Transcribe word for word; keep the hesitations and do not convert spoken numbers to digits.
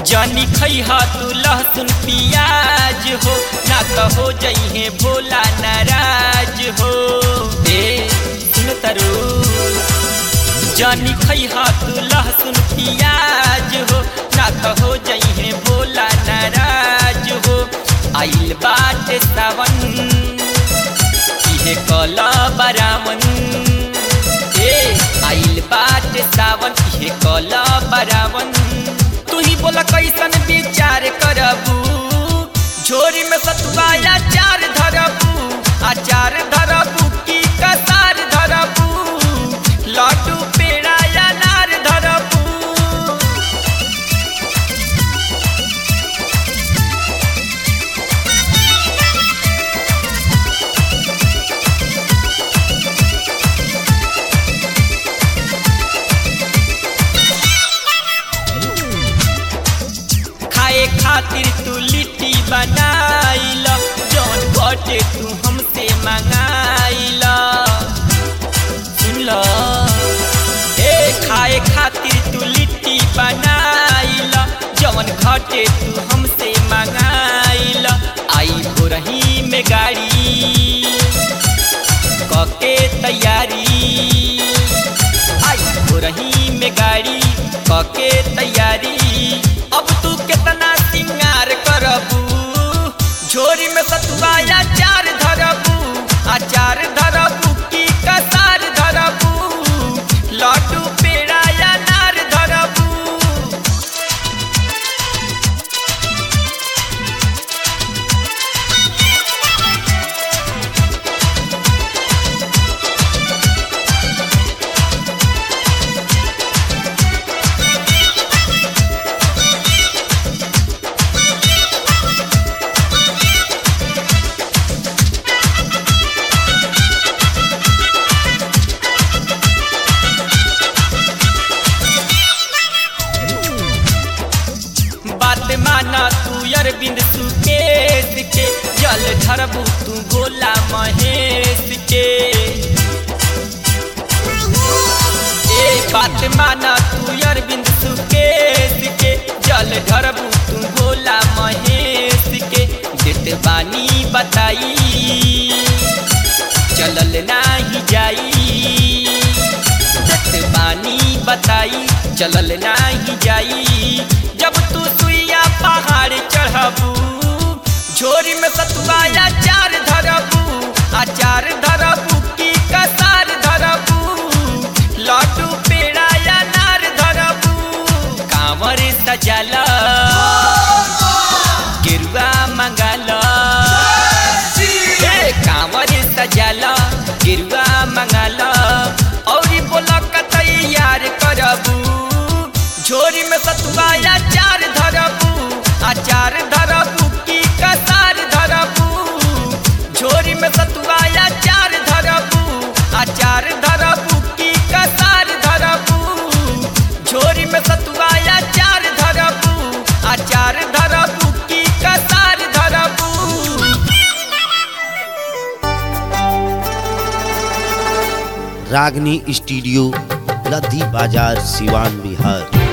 जानी खैहा तू लहसुन पियाज हो ना तो हो जइहे भोला नाराज हो। ए सुन तरु जानी खैहा तू लहसुन पियाज हो ना तो हो जइहे भोला नाराज हो। आइल बाटे सावन इहे कला बरावन। ए आइल बाटे सावन इहे कला बरावन। तू ही बोला कैसन विचार करबू झोरी में सतुआ अचार धरबू अचार धरबू की कसार धरबू लड्डू पेड़ा अनार धरबू। खाए खातिर तू लिट्टी बनाइल जौन बटे तू हमसे मंगाइल। सुन ल ए खाए खातिर तू लिट्टी बनाइल जौन घटे तू हमसे मंगाइल। आई भोरही में गाड़ी कके तैयारी आई भोरही में गाड़ी कके तैयारी। अब तू कितना सिंगार करबू झोरी में सतुआ अचार धरबू अचार धरबू की कसार धरबू लड्डू पेड़ा अनार धरबू। बात माना तू अरविंद सुकेश के जल धरबू तू भोला महेश के। ए बात माना तू अरविंद सुकेश के जल धरबू तू भोला महेश के। देत बानी बताई चलल नाही जाई देत बानी बताई चलल नाही जाई। जब तू सुइया पहाड़ चढ़बू झोरी में सतुआ अचार धरबू अचार धरबू की कसार धरबू लड्डू पेड़ा अनार धरबू। कांवर सजल गेरुआ मंगल ए कांवर सजल गेरुआ मंगल। और बोला तैयार करबू झोरी में सतुआ अचार धरबू अचार धरबू की कसार धरबू झोरी में सतुआ अचार धरबू अचार धरबू की कसार धरबू झोरी में सतुआ अचार धरबू अचार धरबू की कसार धरबू। रागनी स्टूडियो लद्दी बाजार सिवान बिहार।